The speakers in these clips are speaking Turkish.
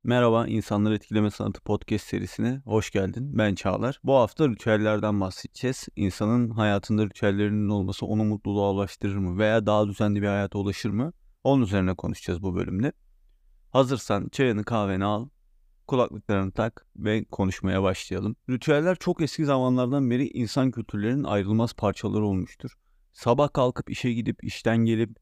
Merhaba, İnsanları Etkileme Sanatı podcast serisine hoş geldin. Ben Çağlar. Bu hafta ritüellerden bahsedeceğiz. İnsanın hayatında ritüellerinin olması onu mutluluğa ulaştırır mı veya daha düzenli bir hayata ulaşır mı? Onun üzerine konuşacağız bu bölümde. Hazırsan çayını kahveni al, kulaklıklarını tak ve konuşmaya başlayalım. Ritüeller çok eski zamanlardan beri insan kültürlerinin ayrılmaz parçaları olmuştur. Sabah kalkıp işe gidip, işten gelip,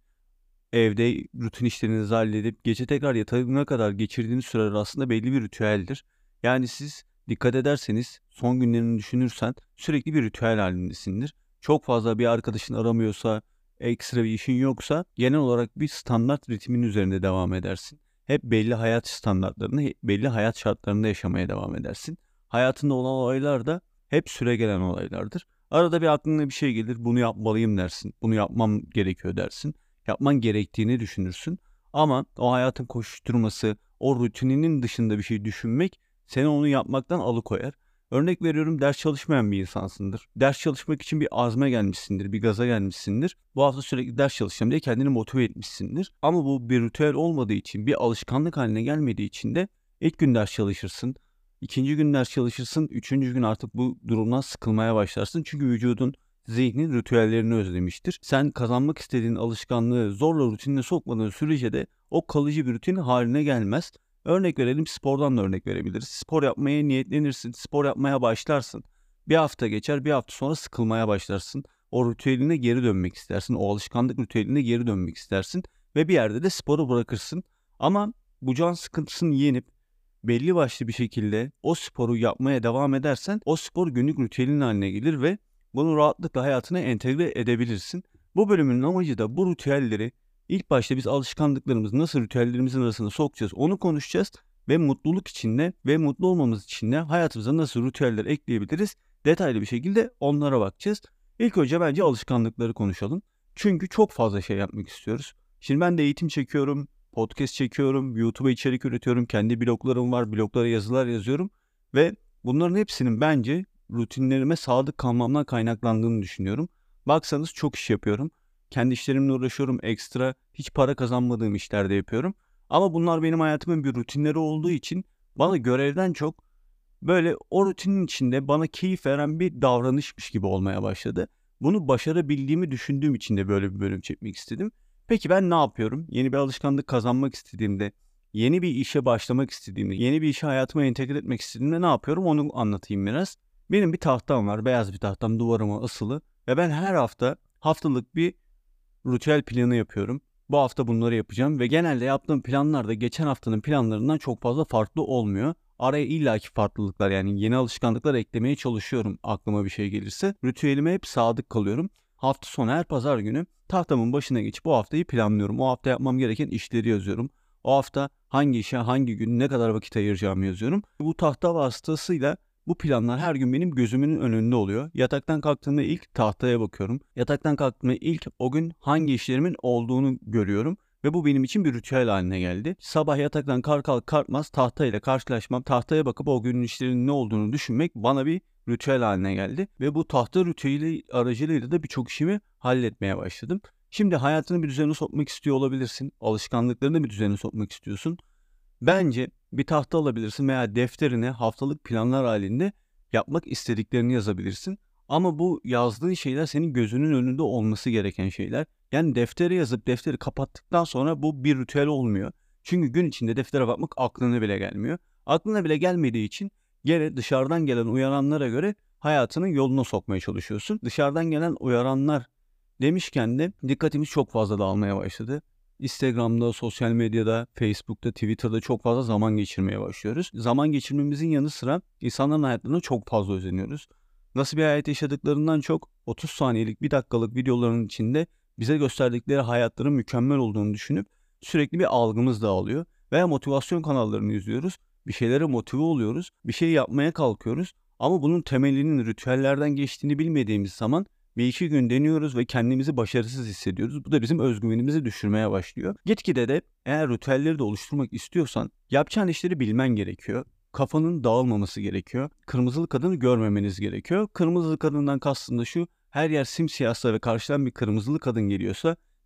evde rutin işlerinizi halledip gece tekrar yatağına kadar geçirdiğiniz süreler aslında belli bir ritüeldir. Yani siz dikkat ederseniz son günlerini düşünürsen sürekli bir ritüel halindesindir. Çok fazla bir arkadaşın aramıyorsa, ekstra bir işin yoksa genel olarak bir standart ritmin üzerinde devam edersin. Hep belli hayat standartlarını, belli hayat şartlarında yaşamaya devam edersin. Hayatında olan olaylar da hep süregelen olaylardır. Arada bir aklına bir şey gelir, bunu yapmalıyım dersin, bunu yapmam gerekiyor dersin. Yapman gerektiğini düşünürsün. Ama o hayatın koşuşturması, o rutininin dışında bir şey düşünmek seni onu yapmaktan alıkoyar. Örnek veriyorum, ders çalışmayan bir insansındır. Ders çalışmak için bir azme gelmişsindir, bir gaza gelmişsindir. Bu hafta sürekli ders çalışacağım diye kendini motive etmişsindir. Ama bu bir ritüel olmadığı için, bir alışkanlık haline gelmediği için de ilk gün ders çalışırsın. İkinci gün ders çalışırsın. Üçüncü gün artık bu durumdan sıkılmaya başlarsın. Çünkü vücudun, zihnin ritüellerini özlemiştir. Sen kazanmak istediğin alışkanlığı zorla rutinine sokmadığın sürece de o kalıcı bir rutin haline gelmez. Örnek verelim, spordan da örnek verebiliriz. Spor yapmaya niyetlenirsin, spor yapmaya başlarsın. Bir hafta geçer, bir hafta sonra sıkılmaya başlarsın. O ritüeline geri dönmek istersin, o alışkanlık ritüeline geri dönmek istersin ve bir yerde de sporu bırakırsın. Ama bu can sıkıntısını yenip belli başlı bir şekilde o sporu yapmaya devam edersen o spor günlük ritüelin haline gelir ve bunu rahatlıkla hayatına entegre edebilirsin. Bu bölümün amacı da bu ritüelleri ilk başta biz alışkanlıklarımızı nasıl ritüellerimizin arasına sokacağız onu konuşacağız ve mutluluk içinde ve mutlu olmamız için de hayatımıza nasıl ritüeller ekleyebiliriz detaylı bir şekilde onlara bakacağız. İlk önce bence alışkanlıkları konuşalım. Çünkü çok fazla şey yapmak istiyoruz. Şimdi ben de eğitim çekiyorum, podcast çekiyorum, YouTube'a içerik üretiyorum, kendi bloglarım var, bloglara yazılar yazıyorum ve bunların hepsinin bence rutinlerime sadık kalmamdan kaynaklandığını düşünüyorum. Baksanız çok iş yapıyorum. Kendi işlerimle uğraşıyorum. Ekstra hiç para kazanmadığım işlerde yapıyorum. Ama bunlar benim hayatımın bir rutinleri olduğu için bana görevden çok böyle o rutinin içinde bana keyif veren bir davranışmış gibi olmaya başladı. Bunu başarabildiğimi düşündüğüm için de böyle bir bölüm çekmek istedim. Peki ben ne yapıyorum? Yeni bir alışkanlık kazanmak istediğimde, yeni bir işe başlamak istediğimde, yeni bir işi hayatıma entegre etmek istediğimde ne yapıyorum? Onu anlatayım biraz. Benim bir tahtam var, beyaz bir tahtam duvarıma asılı ve ben her hafta haftalık bir ritüel planı yapıyorum. Bu hafta bunları yapacağım ve genelde yaptığım planlar da geçen haftanın planlarından çok fazla farklı olmuyor. Araya illaki farklılıklar, yani yeni alışkanlıklar eklemeye çalışıyorum aklıma bir şey gelirse. Ritüelime hep sadık kalıyorum. Hafta sonu her pazar günü tahtamın başına geçip bu haftayı planlıyorum. O hafta yapmam gereken işleri yazıyorum. O hafta hangi işe hangi gün ne kadar vakit ayıracağımı yazıyorum. Bu tahta vasıtasıyla bu planlar her gün benim gözümün önünde oluyor. Yataktan kalktığımda ilk tahtaya bakıyorum. Yataktan kalktığımda ilk o gün hangi işlerimin olduğunu görüyorum. Ve bu benim için bir ritüel haline geldi. Sabah yataktan kalkmaz tahtayla karşılaşmam, tahtaya bakıp o günün işlerinin ne olduğunu düşünmek bana bir ritüel haline geldi. Ve bu tahta ritüeli aracılığıyla da birçok işimi halletmeye başladım. Şimdi hayatını bir düzene sokmak istiyor olabilirsin. Alışkanlıklarını bir düzene sokmak istiyorsun. Bence bir tahta alabilirsin veya defterine haftalık planlar halinde yapmak istediklerini yazabilirsin. Ama bu yazdığın şeyler senin gözünün önünde olması gereken şeyler. Yani deftere yazıp defteri kapattıktan sonra bu bir ritüel olmuyor. Çünkü gün içinde deftere bakmak aklına bile gelmiyor. Aklına bile gelmediği için gene dışarıdan gelen uyaranlara göre hayatının yoluna sokmaya çalışıyorsun. Dışarıdan gelen uyaranlar demişken de dikkatimiz çok fazla dağılmaya başladı. Instagram'da, sosyal medyada, Facebook'ta, Twitter'da çok fazla zaman geçirmeye başlıyoruz. Zaman geçirmemizin yanı sıra insanların hayatlarına çok fazla özeniyoruz. Nasıl bir hayat yaşadıklarından çok 30 saniyelik, 1 dakikalık videoların içinde bize gösterdikleri hayatların mükemmel olduğunu düşünüp sürekli bir algımız dağılıyor. Veya motivasyon kanallarını izliyoruz. Bir şeylere motive oluyoruz. Bir şey yapmaya kalkıyoruz. Ama bunun temelinin ritüellerden geçtiğini bilmediğimiz zaman bir iki gün deniyoruz ve kendimizi başarısız hissediyoruz. Bu da bizim özgüvenimizi düşürmeye başlıyor. Gitgide de eğer ritüelleri de oluşturmak istiyorsan yapacağın işleri bilmen gerekiyor. Kafanın dağılmaması gerekiyor. Kırmızılı kadını görmemeniz gerekiyor. Kırmızılı kadından kastım da şu: her yer simsiyahsa ve karşıdan bir kırmızılı kadın geliyorsa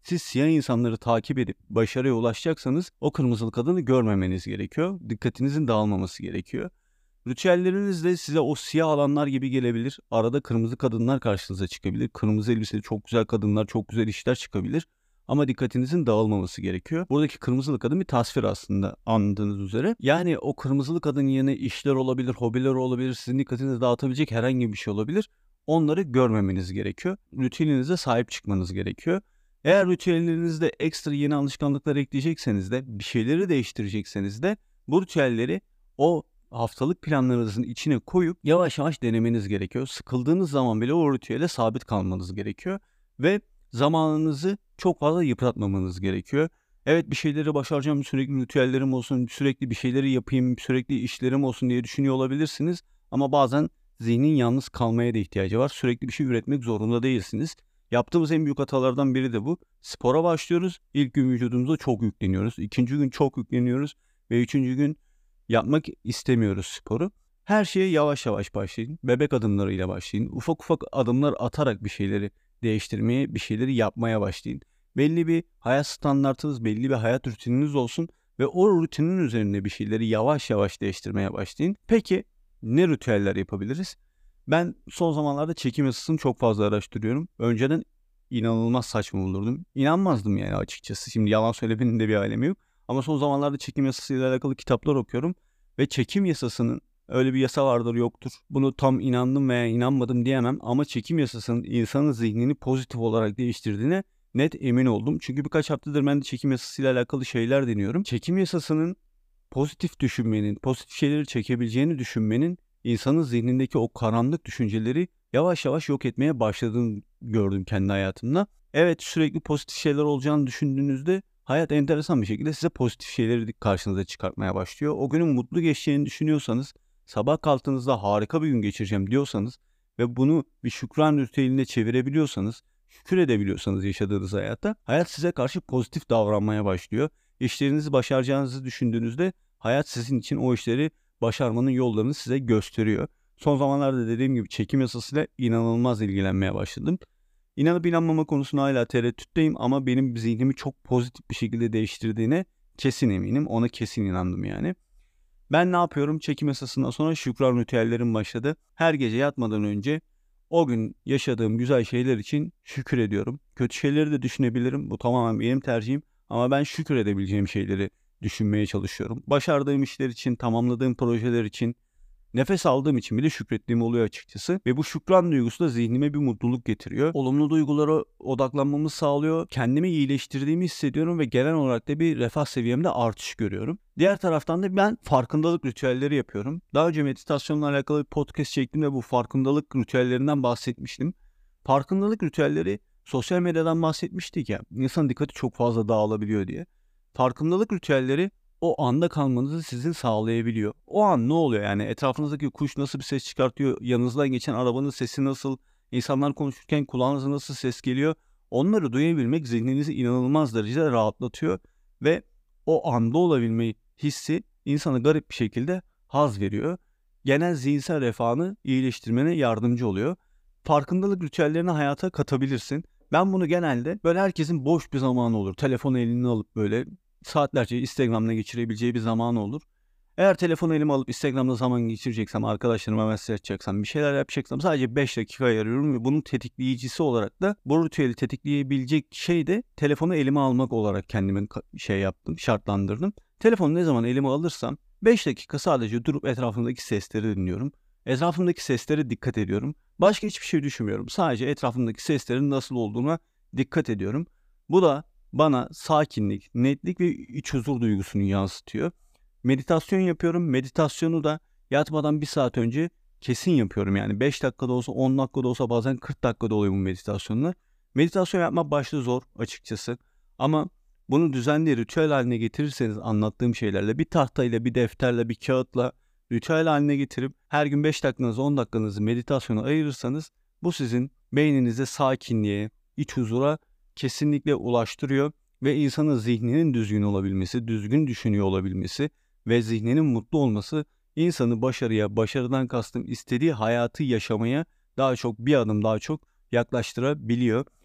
Siz siyah insanları takip edip başarıya ulaşacaksanız o kırmızılı kadını görmemeniz gerekiyor. Dikkatinizin dağılmaması gerekiyor. Ritüelleriniz de size o siyah alanlar gibi gelebilir. Arada kırmızı kadınlar karşınıza çıkabilir. Kırmızı elbiseli çok güzel kadınlar, çok güzel işler çıkabilir. Ama dikkatinizin dağılmaması gerekiyor. Buradaki kırmızılı kadın bir tasvir aslında, anladığınız üzere. Yani o kırmızılı kadının yerine işler olabilir, hobiler olabilir, sizin dikkatinizi dağıtabilecek herhangi bir şey olabilir. Onları görmemeniz gerekiyor. Ritüelinize sahip çıkmanız gerekiyor. Eğer ritüellerinizde ekstra yeni alışkanlıklar ekleyecekseniz de, bir şeyleri değiştirecekseniz de bu ritüelleri o haftalık planlarınızın içine koyup yavaş yavaş denemeniz gerekiyor. Sıkıldığınız zaman bile o ritüele sabit kalmanız gerekiyor ve zamanınızı çok fazla yıpratmamanız gerekiyor. Evet, bir şeyleri başaracağım, sürekli ritüellerim olsun, sürekli bir şeyleri yapayım, sürekli işlerim olsun diye düşünüyor olabilirsiniz. Ama bazen zihnin yalnız kalmaya da ihtiyacı var. Sürekli bir şey üretmek zorunda değilsiniz. Yaptığımız en büyük hatalardan biri de bu. Spora başlıyoruz. İlk gün vücudumuza çok yükleniyoruz. İkinci gün çok yükleniyoruz. Ve üçüncü gün yapmak istemiyoruz sporu. Her şeye yavaş yavaş başlayın. Bebek adımlarıyla başlayın. Ufak ufak adımlar atarak bir şeyleri değiştirmeye, bir şeyleri yapmaya başlayın. Belli bir hayat standartınız, belli bir hayat rutininiz olsun ve o rutinin üzerinde bir şeyleri yavaş yavaş değiştirmeye başlayın. Peki ne ritüeller yapabiliriz? Ben son zamanlarda çekim yasasını çok fazla araştırıyorum. Önceden inanılmaz saçma bulurdum. İnanmazdım yani açıkçası. Şimdi yalan söylemenin de bir alemi yok. Ama son zamanlarda çekim yasasıyla alakalı kitaplar okuyorum. Ve çekim yasasının, öyle bir yasa vardır yoktur, bunu tam inandım veya inanmadım diyemem. Ama çekim yasasının insanın zihnini pozitif olarak değiştirdiğine net emin oldum. Çünkü birkaç haftadır ben de çekim yasasıyla alakalı şeyler deniyorum. Çekim yasasının pozitif düşünmenin, pozitif şeyleri çekebileceğini düşünmenin insanın zihnindeki o karanlık düşünceleri yavaş yavaş yok etmeye başladığını gördüm kendi hayatımda. Evet, sürekli pozitif şeyler olacağını düşündüğünüzde hayat enteresan bir şekilde size pozitif şeyleri karşınıza çıkartmaya başlıyor. O günün mutlu geçeceğini düşünüyorsanız, sabah kalktığınızda harika bir gün geçireceğim diyorsanız ve bunu bir şükran ritüeline çevirebiliyorsanız, şükür edebiliyorsanız yaşadığınız hayatta, hayat size karşı pozitif davranmaya başlıyor. İşlerinizi başaracağınızı düşündüğünüzde hayat sizin için o işleri başarmanın yollarını size gösteriyor. Son zamanlarda dediğim gibi çekim yasasıyla inanılmaz ilgilenmeye başladım. İnanıp inanmama konusunda hala tereddütteyim ama benim zihnimi çok pozitif bir şekilde değiştirdiğine kesin eminim. Ona kesin inandım yani. Ben ne yapıyorum? Çekim yasasından sonra şükran ritüellerim başladı. Her gece yatmadan önce o gün yaşadığım güzel şeyler için şükür ediyorum. Kötü şeyleri de düşünebilirim. Bu tamamen benim tercihim. Ama ben şükür edebileceğim şeyleri düşünmeye çalışıyorum. Başardığım işler için, tamamladığım projeler için, nefes aldığım için bile şükrettiğim oluyor açıkçası. Ve bu şükran duygusu da zihnime bir mutluluk getiriyor. Olumlu duygulara odaklanmamı sağlıyor. Kendimi iyileştirdiğimi hissediyorum ve genel olarak da bir refah seviyemde artış görüyorum. Diğer taraftan da ben farkındalık ritüelleri yapıyorum. Daha önce meditasyonla alakalı bir podcast çektim ve bu farkındalık ritüellerinden bahsetmiştim. Farkındalık ritüelleri, sosyal medyadan bahsetmiştik ya, insanın dikkati çok fazla dağılabiliyor diye. Farkındalık ritüelleri o anda kalmanızı sizin sağlayabiliyor. O an ne oluyor yani? Etrafınızdaki kuş nasıl bir ses çıkartıyor? Yanınızdan geçen arabanın sesi nasıl? İnsanlar konuşurken kulağınıza nasıl ses geliyor? Onları duyabilmek zihninizi inanılmaz derecede rahatlatıyor ve o anda olabilmeyi hissi insana garip bir şekilde haz veriyor. Genel zihinsel refahını iyileştirmene yardımcı oluyor. Farkındalık ritüellerini hayata katabilirsin. Ben bunu genelde böyle herkesin boş bir zamanı olur. Telefonu eline alıp böyle saatlerce Instagram'da geçirebileceği bir zaman olur. Eğer telefonu elime alıp Instagram'da zaman geçireceksem, arkadaşlarıma mesaj atacaksam, bir şeyler yapacaksam sadece 5 dakika ayırıyorum ve bunun tetikleyicisi olarak da bu ritüeli tetikleyebilecek şey de telefonu elime almak olarak kendime yaptım, şartlandırdım. Telefonu ne zaman elime alırsam 5 dakika sadece durup etrafımdaki sesleri dinliyorum. Etrafımdaki seslere dikkat ediyorum. Başka hiçbir şey düşünmüyorum. Sadece etrafımdaki seslerin nasıl olduğuna dikkat ediyorum. Bu da bana sakinlik, netlik ve iç huzur duygusunu yansıtıyor. Meditasyon yapıyorum. Meditasyonu da yatmadan 1 saat önce kesin yapıyorum. Yani 5 dakikada olsa, 10 dakikada olsa, bazen 40 dakikada oluyor bu meditasyonlar. Meditasyon yapmak başta zor açıkçası. Ama bunu düzenli ritüel haline getirirseniz, anlattığım şeylerle, bir tahtayla, bir defterle, bir kağıtla ritüel haline getirip her gün 5 dakikanızı, 10 dakikanızı meditasyona ayırırsanız bu sizin beyninize sakinliğe, iç huzura kesinlikle ulaştırıyor ve insanın zihninin düzgün olabilmesi, düzgün düşünüyor olabilmesi ve zihninin mutlu olması insanı başarıya, başarıdan kastım istediği hayatı yaşamaya daha çok, bir adım daha çok yaklaştırabiliyor.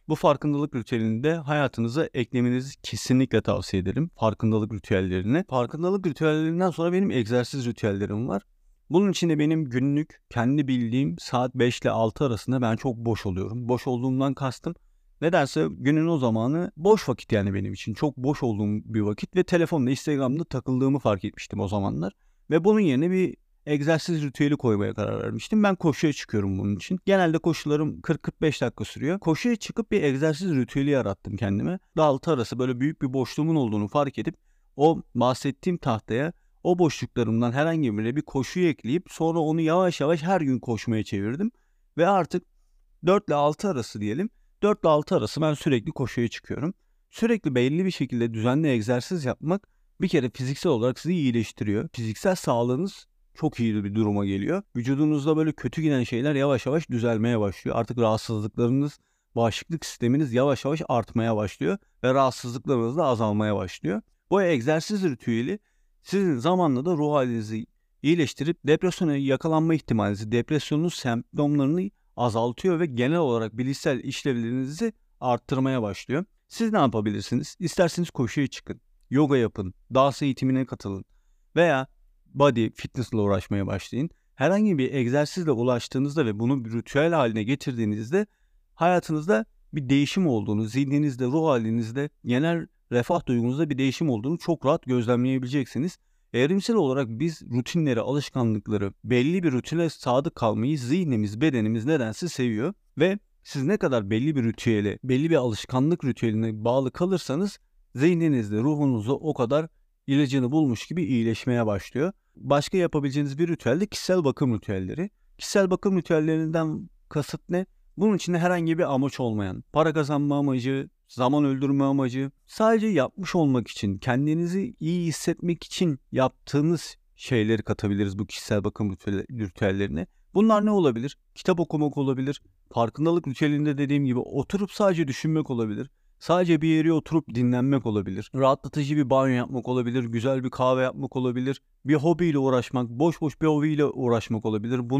Bu farkındalık ritüelini de hayatınıza eklemenizi kesinlikle tavsiye ederim. Farkındalık ritüellerini. Farkındalık ritüellerinden sonra benim egzersiz ritüellerim var. Bunun için de benim günlük kendi bildiğim saat 5 ile 6 arasında ben çok boş oluyorum. Boş olduğumdan kastım nedense günün o zamanı boş vakit, yani benim için çok boş olduğum bir vakit ve telefonla Instagram'da takıldığımı fark etmiştim o zamanlar. Ve bunun yerine bir egzersiz ritüeli koymaya karar vermiştim. Ben koşuya çıkıyorum bunun için. Genelde koşularım 40-45 dakika sürüyor. Koşuya çıkıp bir egzersiz ritüeli yarattım kendime. 6 arası böyle büyük bir boşluğumun olduğunu fark edip o bahsettiğim tahtaya o boşluklarımdan herhangi birine bir koşuyu ekleyip sonra onu yavaş yavaş her gün koşmaya çevirdim. Ve artık 4 ile 6 arası diyelim. 4 ile 6 arası ben sürekli koşuya çıkıyorum. Sürekli belli bir şekilde düzenli egzersiz yapmak bir kere fiziksel olarak sizi iyileştiriyor. Fiziksel sağlığınız çok iyi bir duruma geliyor. Vücudunuzda böyle kötü giden şeyler yavaş yavaş düzelmeye başlıyor. Artık rahatsızlıklarınız, bağışıklık sisteminiz yavaş yavaş artmaya başlıyor ve rahatsızlıklarınız da azalmaya başlıyor. Bu egzersiz ritüeli sizin zamanla da ruh halinizi iyileştirip depresyona yakalanma ihtimalinizi, depresyonun semptomlarını azaltıyor ve genel olarak bilişsel işlevlerinizi arttırmaya başlıyor. Siz ne yapabilirsiniz? İsterseniz koşuya çıkın, yoga yapın, dans eğitimine katılın veya body fitness ile uğraşmaya başlayın. Herhangi bir egzersizle ulaştığınızda ve bunu bir ritüel haline getirdiğinizde hayatınızda bir değişim olduğunu, zihninizde, ruh halinizde, genel refah duygunuzda bir değişim olduğunu çok rahat gözlemleyebileceksiniz. Evrimsel olarak biz rutinleri, alışkanlıkları, belli bir rutine sadık kalmayı zihnimiz, bedenimiz nedense seviyor ve siz ne kadar belli bir ritüele, belli bir alışkanlık ritüeline bağlı kalırsanız zihninizde, ruhunuzda o kadar ilacını bulmuş gibi iyileşmeye başlıyor. Başka yapabileceğiniz bir ritüel de kişisel bakım ritüelleri. Kişisel bakım ritüellerinden kasıt ne? Bunun içinde herhangi bir amaç olmayan, para kazanma amacı, zaman öldürme amacı, sadece yapmış olmak için, kendinizi iyi hissetmek için yaptığınız şeyleri katabiliriz bu kişisel bakım ritüellerine. Bunlar ne olabilir? Kitap okumak olabilir. Farkındalık ritüelinde dediğim gibi oturup sadece düşünmek olabilir. Sadece bir yere oturup dinlenmek olabilir. Rahatlatıcı bir banyo yapmak olabilir. Güzel bir kahve yapmak olabilir. Bir hobiyle uğraşmak, boş boş bir hobiyle uğraşmak olabilir.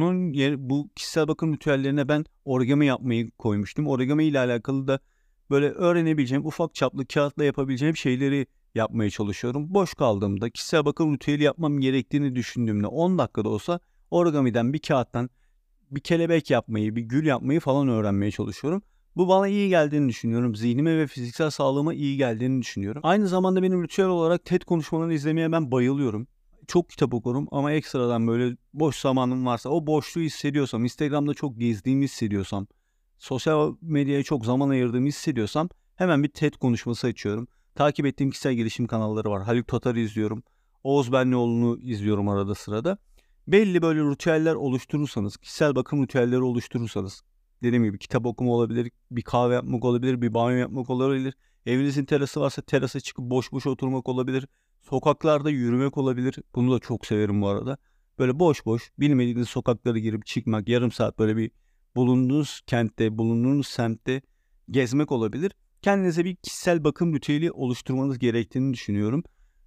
Bu kişisel bakım ritüellerine ben origami yapmayı koymuştum. Origami ile alakalı da böyle öğrenebileceğim, ufak çaplı kağıtla yapabileceğim şeyleri yapmaya çalışıyorum. Boş kaldığımda, kişisel bakım ritüeli yapmam gerektiğini düşündüğümde 10 dakikada olsa origamiden, bir kağıttan bir kelebek yapmayı, bir gül yapmayı falan öğrenmeye çalışıyorum. Bu bana iyi geldiğini düşünüyorum. Zihnime ve fiziksel sağlığıma iyi geldiğini düşünüyorum. Aynı zamanda benim ritüel olarak TED konuşmalarını izlemeye ben bayılıyorum. Çok kitap okurum ama ekstradan böyle boş zamanım varsa, o boşluğu hissediyorsam, Instagram'da çok gezdiğimi hissediyorsam, sosyal medyaya çok zaman ayırdığımı hissediyorsam hemen bir TED konuşması açıyorum. Takip ettiğim kişisel gelişim kanalları var. Haluk Tatar'ı izliyorum. Oğuz Benlioğlu'nu izliyorum arada sırada. Belli böyle ritüeller oluşturursanız, kişisel bakım ritüelleri oluşturursanız, dediğim gibi kitap okuma olabilir, bir kahve yapmak olabilir, bir banyo yapmak olabilir. Evinizin terası varsa terasa çıkıp boş boş oturmak olabilir. Sokaklarda yürümek olabilir. Bunu da çok severim bu arada. Böyle boş boş bilmediğiniz sokaklara girip çıkmak, yarım saat böyle bir bulunduğunuz kentte, bulunduğunuz semtte gezmek olabilir. Kendinize bir kişisel bakım ritüeli oluşturmanız gerektiğini düşünüyorum.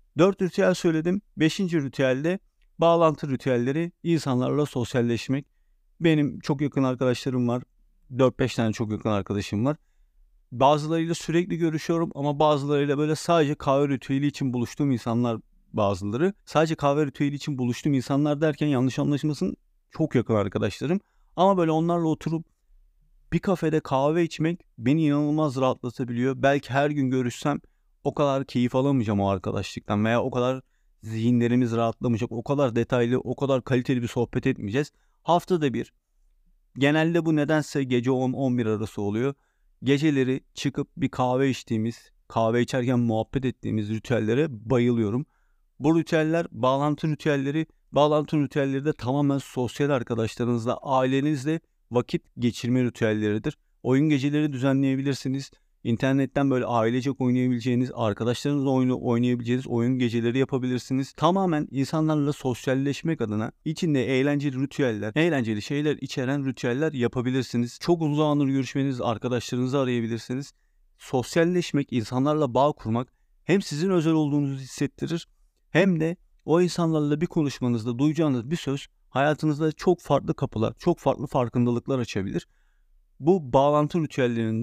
4 ritüel söyledim. 5. ritüelde bağlantı ritüelleri, insanlarla sosyalleşmek. Benim çok yakın arkadaşlarım var. 4-5 tane çok yakın arkadaşım var. Bazılarıyla sürekli görüşüyorum ama bazılarıyla böyle sadece kahve ritüeli için buluştuğum insanlar bazıları. Sadece kahve ritüeli için buluştuğum insanlar derken yanlış anlaşılmasın, çok yakın arkadaşlarım. Ama böyle onlarla oturup bir kafede kahve içmek beni inanılmaz rahatlatabiliyor. Belki her gün görüşsem o kadar keyif alamayacağım o arkadaşlıktan veya o kadar zihinlerimiz rahatlamayacak, o kadar detaylı, o kadar kaliteli bir sohbet etmeyeceğiz. Haftada bir. Genelde bu nedense gece 10-11 arası oluyor. Geceleri çıkıp bir kahve içtiğimiz, kahve içerken muhabbet ettiğimiz ritüellere bayılıyorum. Bu ritüeller bağlantı ritüelleri de tamamen sosyal arkadaşlarınızla, ailenizle vakit geçirme ritüelleridir. Oyun geceleri düzenleyebilirsiniz. İnternetten böyle ailecek oynayabileceğiniz, arkadaşlarınızla oynayabileceğiniz oyun geceleri yapabilirsiniz. Tamamen insanlarla sosyalleşmek adına içinde eğlenceli ritüeller, eğlenceli şeyler içeren ritüeller yapabilirsiniz. Çok uzun zamandır görüşmeniz, arkadaşlarınızı arayabilirsiniz. Sosyalleşmek, insanlarla bağ kurmak hem sizin özel olduğunuzu hissettirir hem de o insanlarla bir konuşmanızda duyacağınız bir söz hayatınızda çok farklı kapılar, çok farklı farkındalıklar açabilir. Bu bağlantı ritüellerinde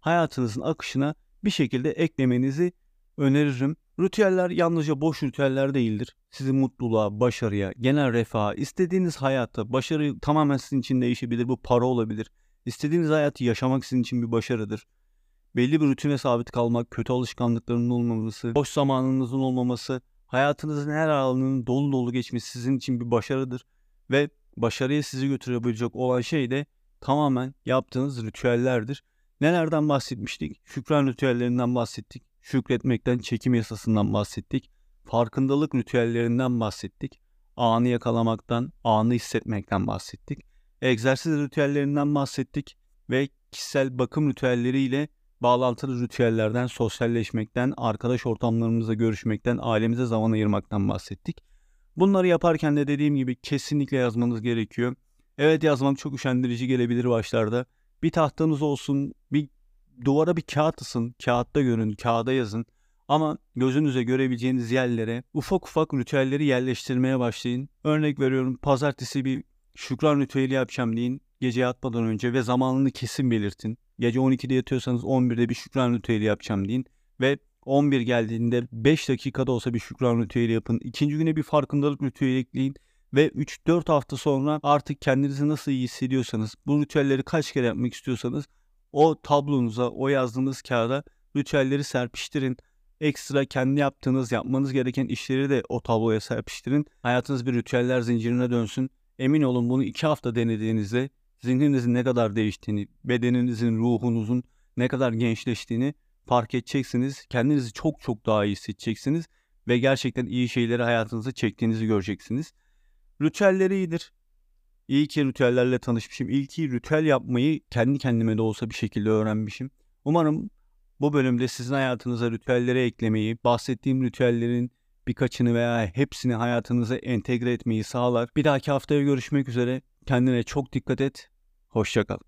hayatınızın akışına bir şekilde eklemenizi öneririm. Ritüeller yalnızca boş ritüeller değildir. Sizi mutluluğa, başarıya, genel refaha, istediğiniz hayatta, başarı tamamen sizin için değişebilir. Bu para olabilir. İstediğiniz hayatı yaşamak sizin için bir başarıdır. Belli bir rutine sabit kalmak, kötü alışkanlıklarının olmaması, boş zamanınızın olmaması, hayatınızın her alanının dolu dolu geçmesi sizin için bir başarıdır. Ve başarıya sizi götürebilecek olan şey de tamamen yaptığınız ritüellerdir. Nelerden bahsetmiştik? Şükran ritüellerinden bahsettik. Şükretmekten, çekim yasasından bahsettik. Farkındalık ritüellerinden bahsettik. Anı yakalamaktan, anı hissetmekten bahsettik. Egzersiz ritüellerinden bahsettik ve kişisel bakım ritüelleriyle bağlantılı ritüellerden, sosyalleşmekten, arkadaş ortamlarımızla görüşmekten, ailemize zaman ayırmaktan bahsettik. Bunları yaparken de dediğim gibi kesinlikle yazmanız gerekiyor. Evet, yazmak çok üşendirici gelebilir başlarda. Bir tahtanız olsun, bir duvara bir kağıt asın, kağıtta görün, kağıda yazın. Ama gözünüze görebileceğiniz yerlere ufak ufak ritüelleri yerleştirmeye başlayın. Örnek veriyorum, pazartesi bir şükran ritüeli yapacağım deyin gece yatmadan önce ve zamanını kesin belirtin. Gece 12'de yatıyorsanız 11'de bir şükran ritüeli yapacağım deyin ve 11 geldiğinde 5 dakikada olsa bir şükran ritüeli yapın. İkinci güne bir farkındalık ritüeli ekleyin ve 3-4 hafta sonra artık kendinizi nasıl iyi hissediyorsanız, bu ritüelleri kaç kere yapmak istiyorsanız o tablonuza, o yazdığınız kağıda ritüelleri serpiştirin. Ekstra kendi yaptığınız, yapmanız gereken işleri de o tabloya serpiştirin. Hayatınız bir ritüeller zincirine dönsün. Emin olun, bunu 2 hafta denediğinizde zihninizin ne kadar değiştiğini, bedeninizin, ruhunuzun ne kadar gençleştiğini fark edeceksiniz. Kendinizi çok çok daha iyi hissedeceksiniz ve gerçekten iyi şeyleri hayatınıza çektiğinizi göreceksiniz. Ritüeller iyidir. İyi ki ritüellerle tanışmışım. İyi ki ritüel yapmayı kendi kendime de olsa bir şekilde öğrenmişim. Umarım bu bölümde sizin hayatınıza ritüelleri eklemeyi, bahsettiğim ritüellerin birkaçını veya hepsini hayatınıza entegre etmeyi sağlar. Bir dahaki haftaya görüşmek üzere. Kendine çok dikkat et. Hoşça kal.